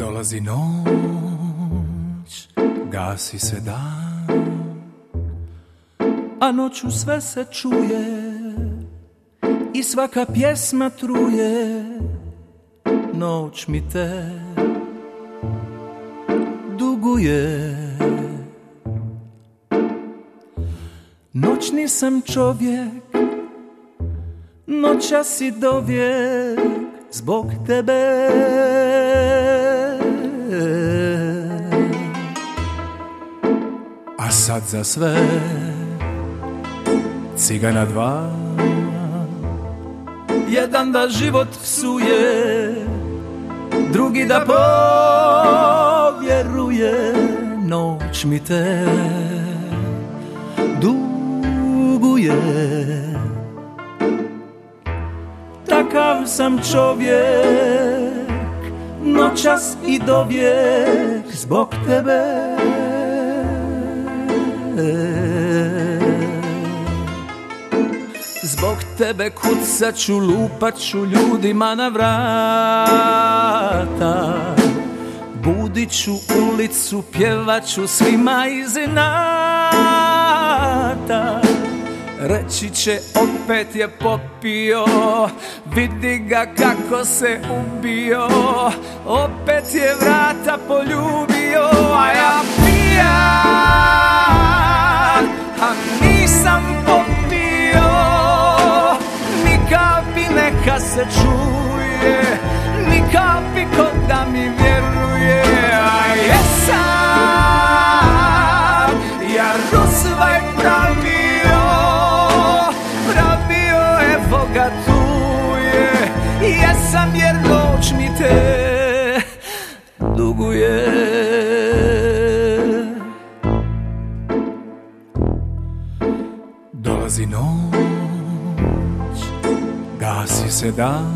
Dolazi noć, gasi se dan, a noću sve se čuje i svaka pjesma truje. Noć mi te duguje. Noćni sam čovjek, noćas i dovijek zbog tebe. A sad za sve cigana dva, jedan da život psuje, drugi da povjeruje. Noć mi te duguje. Takav sam čovjek, noćas i dovijek zbog tebe. Zbog tebe kucat ću, lupat ću ljudima na vrata, budit ću ulicu, pjevat ću svima iz inata. Reći će opet je popio, vidi ga kako se ubio, opet je vrata poljubio. A ja pijan, a nisam popio, ni kapi neka se čuje, ni kapi ko da mi vjeruje. A jesam ja rusvaj pravio, evo ga tu je. Jesam jer noć mi te duguje. Dolazi noć, gasi se dan,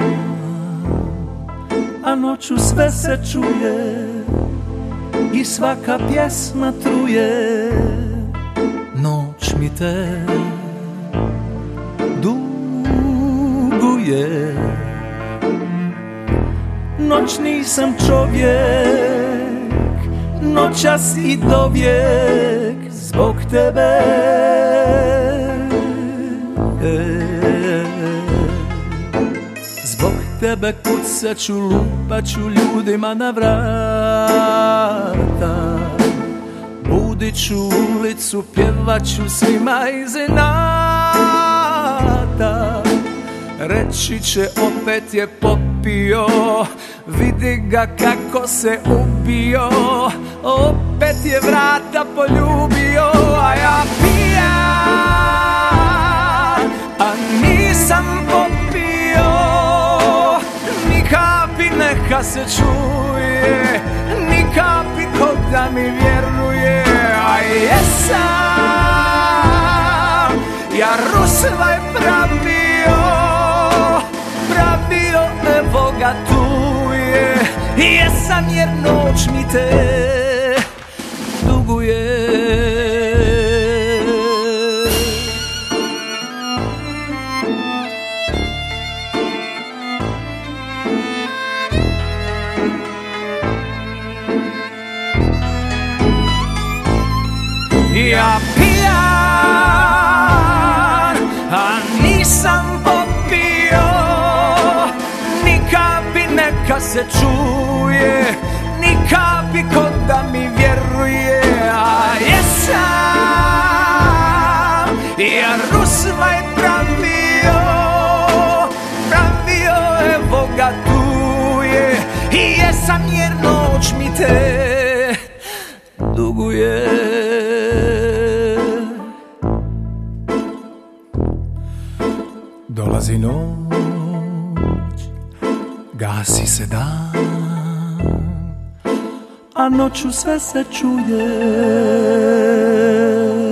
a noću sve se čuje i svaka pjesma truje. Noć mi te duguje. Noćni sam čovjek, noćas i dovijek zbog tebe. Zbog tebe kucat ću, lupat ću ljudima na vrata, budit ću ulicu, pjevat ću svima iz inata. Reći će opet je popio, vidi ga kako se ubio, opet je vrata poljubio. A ja pijan, a nisam popio, ni kapi neka se čuje, ni kapi ko da mi vjeruje. A jesam ja rusvaj pravio, evo ga tu je. Jesam jer noć mi te duguje. Ja pijan, a nisam popio, ni kapi neka se čuje, ni kapi ko da mi vjeruje. A jesam ja rusvaj pravio, evo ga tu je. I jesam jer noć mi te duguje. Dolazi noć, gasi se dan, a noću sve se čuje.